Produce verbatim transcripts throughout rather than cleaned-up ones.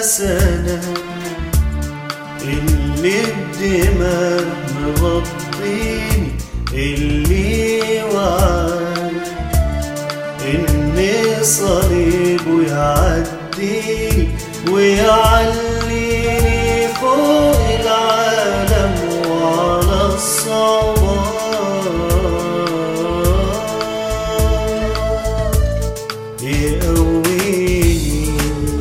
سنة اللي بدماغ مغطيني، اللي وعد إن صليبه يعديني ويعليني فوق العالم وعلى الصعوبات يقويني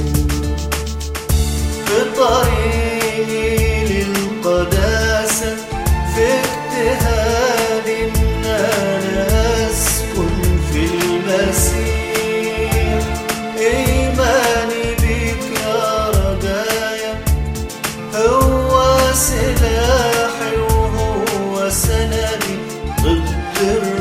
في طريقي للقداسة، في اجتهادي إن أنا أسكن في المسيح. إيماني بيك يا رجايا هو سلاحي وهو سندي ضد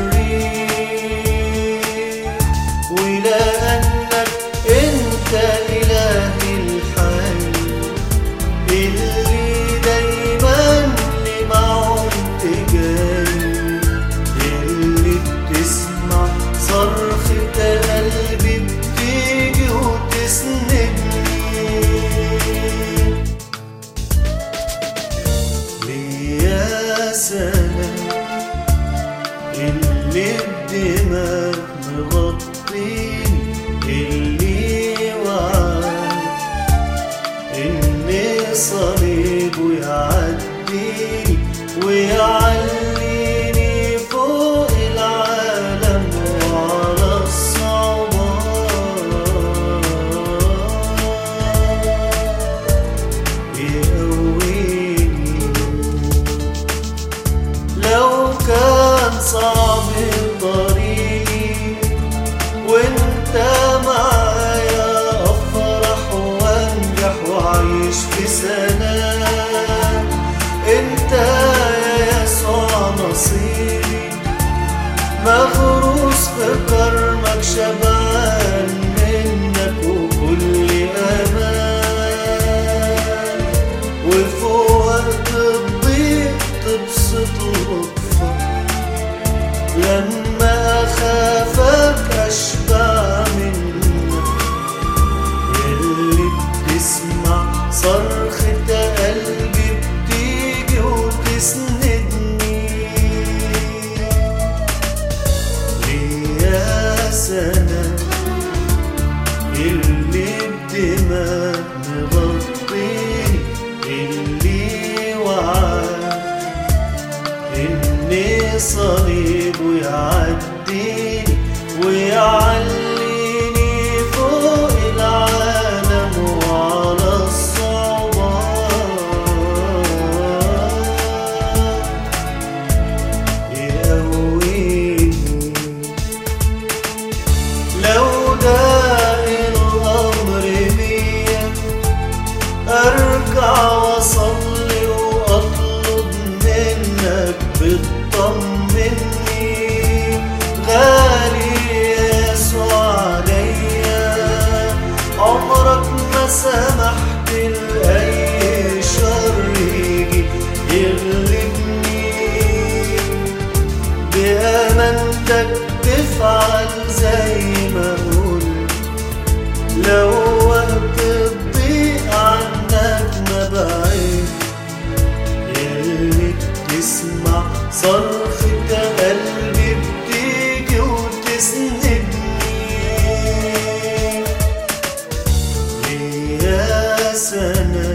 الريح، ولأنك أنت إلهي الحي اللي دايما لمعه جاي، اللي بتسمع صرخة قلبي بتيجي وتسندني. ليا سنة اللي بدماغ مغطيني، اللي وعد إن صليبه يعديني ويعليني فوق العالم وعلى الصعوبات يقويني. لو كان صعب طريقي وانت معايا افرح وانجح واعيش في سلام. انت يا يسوع نصيبي مغروس في كرمك، شبعان منك وكل امان، وفي وقت الضيق تبسط لطفك، لما اخافك اشبع منك، يلي بتسمع صرخة قلبي بتيجي وتسندني. ليا سنة اللي بدماغ مغطيني، اللي وعد إن صليبه يعديني ويعليني فوق العالم وعلى الصعوبات يقويني. لو ضاق الأمر بيا أرجع وأصلي وأطلب منك بتطمني. غالي يسوع عليا، عمرك ما سمحت لأي شر يجي يغلبني، بأمانتك تفعل زي ما قلت. لو وقت الضيق عنك ما بعيد، يلي بتسمع صرخة قلبي بتيجي وتسندني. ليا سنة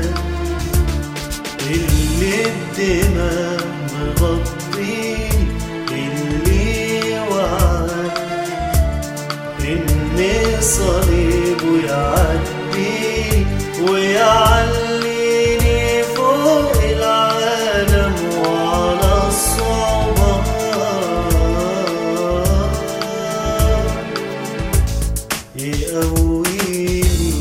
اللي بدماغ مغطيني، اللي وعد إن صليبه يعديني ويعليني فوق العالم وعلى الصعوبات يقويني.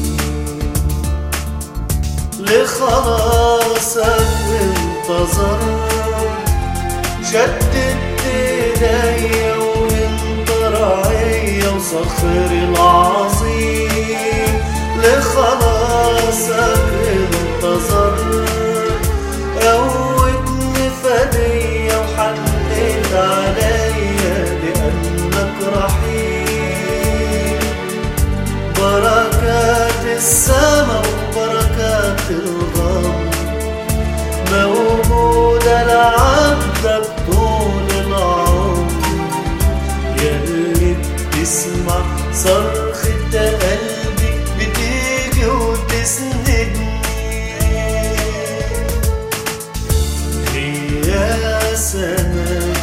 لخلاصك انتظرت، شددت ايديا وانت رعية وصخري العظيم. لخلاصك انتظرت، قوتني فدية وحنيت عليا لأنك رحيم. بركات السما وبركات صرخة قلبي بتيجي وتسندني، هي سما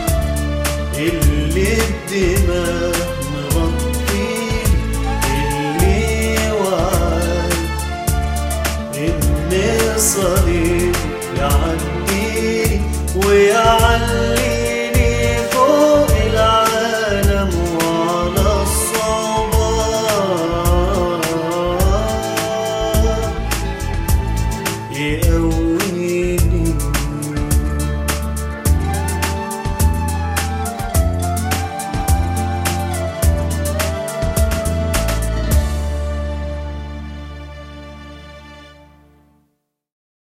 اللي بدماغ مغطيني، اللي وعد إن صليب يعديني ويعلم